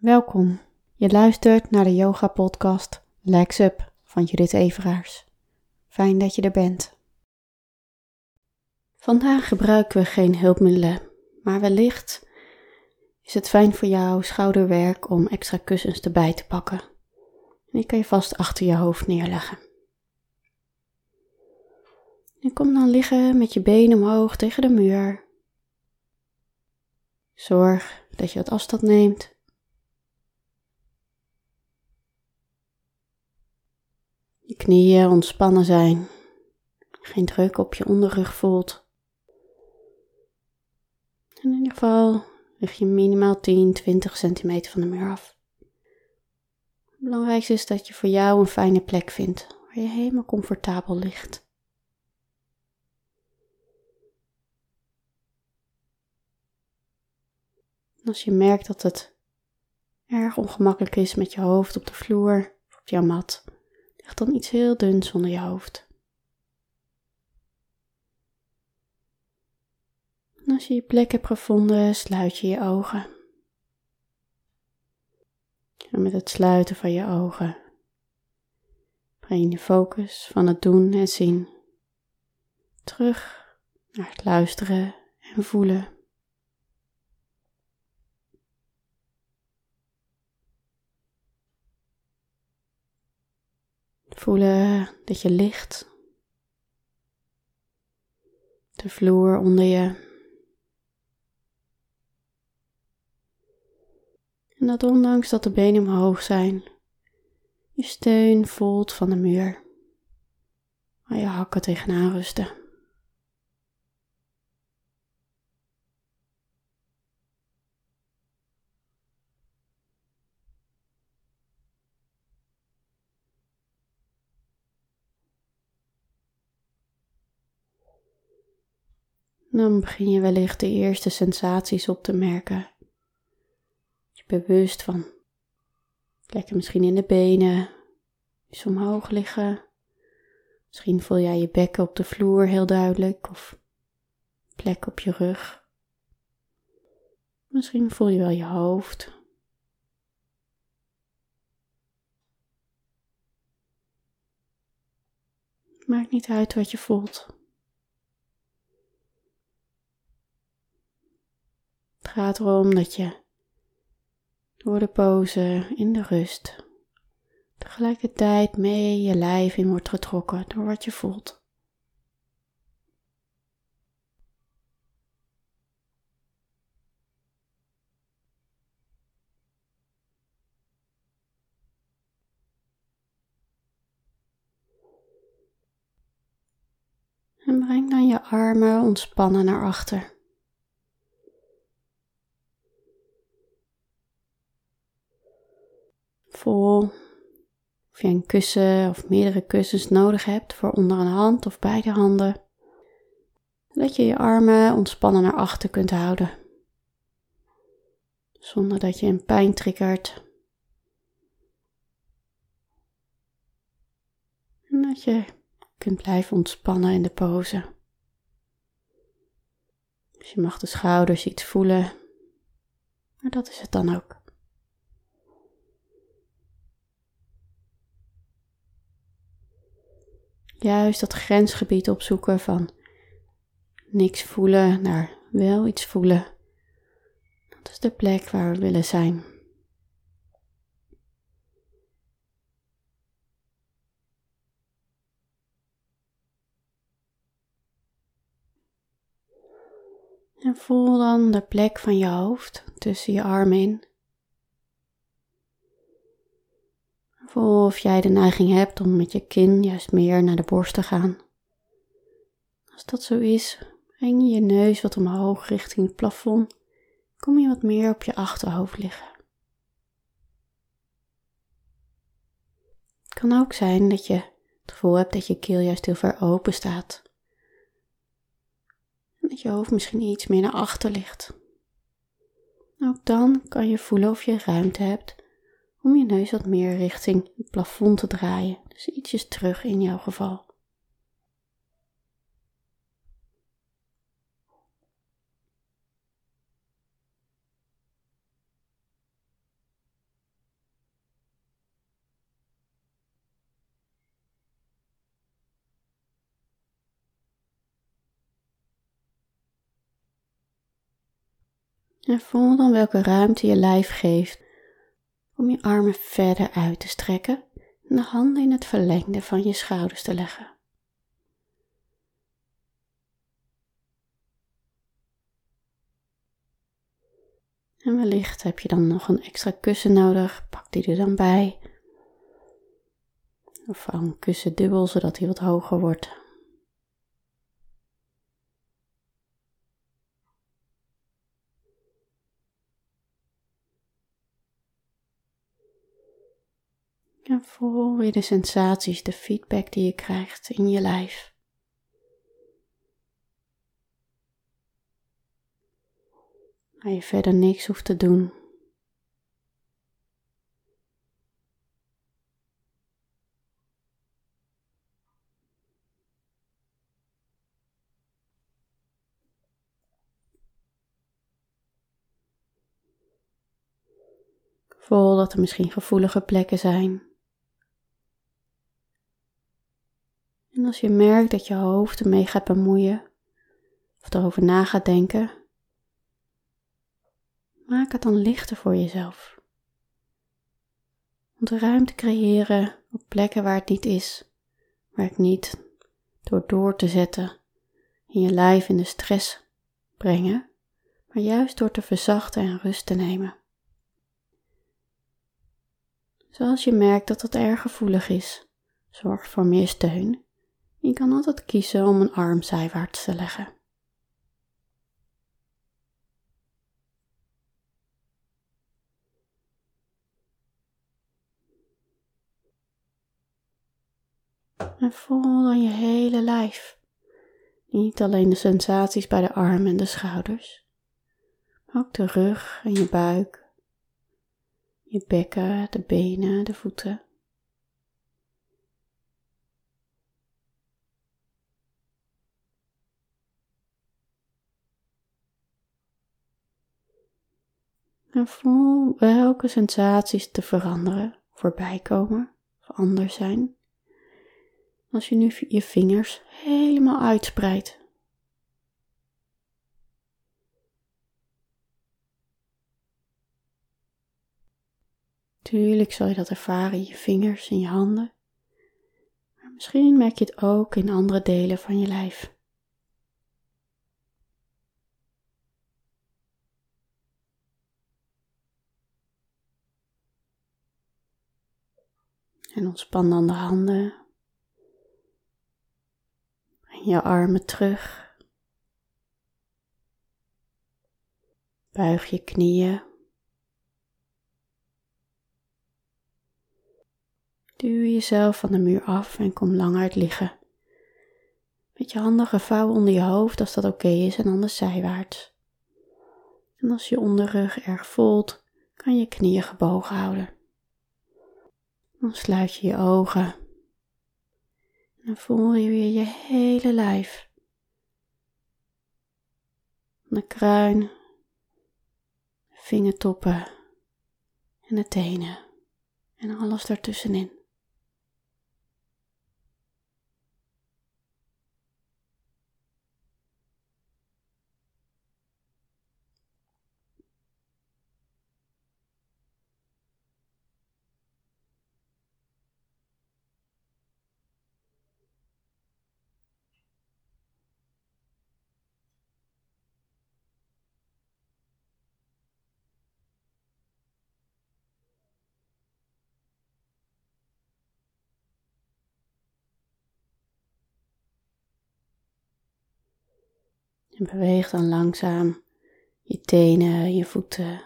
Welkom. Je luistert naar de yoga podcast Legs Up van Judith Everaars. Fijn dat je er bent. Vandaag gebruiken we geen hulpmiddelen, maar wellicht is het fijn voor jouw schouderwerk om extra kussens erbij te pakken. En die kan je vast achter je hoofd neerleggen. En kom dan liggen met je benen omhoog tegen de muur. Zorg dat je wat afstand neemt. Je knieën ontspannen zijn. Geen druk op je onderrug voelt. En in ieder geval lig je minimaal 10-20 centimeter van de muur af. Het belangrijkste is dat je voor jou een fijne plek vindt, waar je helemaal comfortabel ligt. En als je merkt dat het erg ongemakkelijk is met je hoofd op de vloer of op jouw mat, leg dan iets heel duns onder je hoofd. En als je je plek hebt gevonden, sluit je je ogen. En met het sluiten van je ogen breng je de focus van het doen en zien terug naar het luisteren en voelen. Voelen dat je ligt, de vloer onder je. En dat ondanks dat de benen omhoog zijn, je steun voelt van de muur, waar je hakken tegenaan rusten. Dan begin je wellicht de eerste sensaties op te merken. Je bewust van plekken misschien in de benen, dus omhoog liggen. Misschien voel jij je bekken op de vloer heel duidelijk of plek op je rug. Misschien voel je wel je hoofd. Maakt niet uit wat je voelt. Het gaat erom dat je door de pose in de rust tegelijkertijd mee je lijf in wordt getrokken door wat je voelt. En breng dan je armen ontspannen naar achter. Voel of je een kussen of meerdere kussens nodig hebt voor onder een hand of beide handen. Dat je je armen ontspannen naar achter kunt houden. Zonder dat je een pijn triggert. En dat je kunt blijven ontspannen in de pose. Dus je mag de schouders iets voelen. Maar dat is het dan ook. Juist dat grensgebied opzoeken van niks voelen naar wel iets voelen. Dat is de plek waar we willen zijn. En voel dan de plek van je hoofd tussen je armen in. Voel of jij de neiging hebt om met je kin juist meer naar de borst te gaan. Als dat zo is, breng je je neus wat omhoog richting het plafond. Kom je wat meer op je achterhoofd liggen. Het kan ook zijn dat je het gevoel hebt dat je keel juist heel ver open staat. En dat je hoofd misschien iets meer naar achter ligt. Ook dan kan je voelen of je ruimte hebt om je neus wat meer richting het plafond te draaien. Dus ietsjes terug in jouw geval. En voel dan welke ruimte je lijf geeft om je armen verder uit te strekken en de handen in het verlengde van je schouders te leggen. En wellicht heb je dan nog een extra kussen nodig, pak die er dan bij. Of vouw een kussen dubbel, zodat hij wat hoger wordt. En voel weer de sensaties, de feedback die je krijgt in je lijf. Waar je verder niks hoeft te doen. Voel dat er misschien gevoelige plekken zijn. En als je merkt dat je hoofd ermee gaat bemoeien, of erover na gaat denken, maak het dan lichter voor jezelf. Want ruimte creëren op plekken waar het niet is, werkt niet door te zetten en je lijf in de stress brengen, maar juist door te verzachten en rust te nemen. Zoals je merkt dat het erg gevoelig is, zorg voor meer steun. Je kan altijd kiezen om een arm zijwaarts te leggen. En voel dan je hele lijf. Niet alleen de sensaties bij de armen en de schouders, maar ook de rug en je buik, je bekken, de benen, de voeten. En voel welke sensaties te veranderen, voorbij komen of anders zijn. Als je nu je vingers helemaal uitspreidt. Tuurlijk zal je dat ervaren in je vingers en je handen. Maar misschien merk je het ook in andere delen van je lijf. En ontspan dan de handen. Breng je armen terug. Buig je knieën. Duw jezelf van de muur af en kom lang uit liggen. Met je handen gevouwen onder je hoofd als dat oké is en anders zijwaarts. En als je onderrug erg voelt, kan je knieën gebogen houden. Dan sluit je je ogen. En dan voel je weer je hele lijf. Van de kruin, de vingertoppen en de tenen. En alles daartussenin. En beweeg dan langzaam je tenen, je voeten.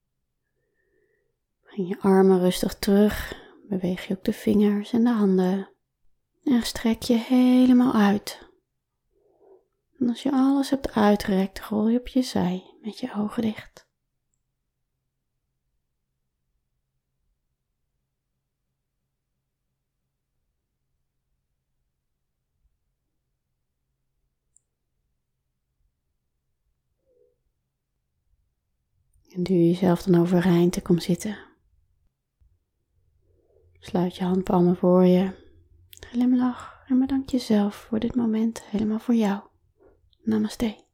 Breng je armen rustig terug. Beweeg je ook de vingers en de handen. En strek je helemaal uit. En als je alles hebt uitgerekt, rol je op je zij met je ogen dicht. En duw jezelf dan overeind en kom zitten. Sluit je handpalmen voor je. Glimlach en bedank jezelf voor dit moment helemaal voor jou. Namaste.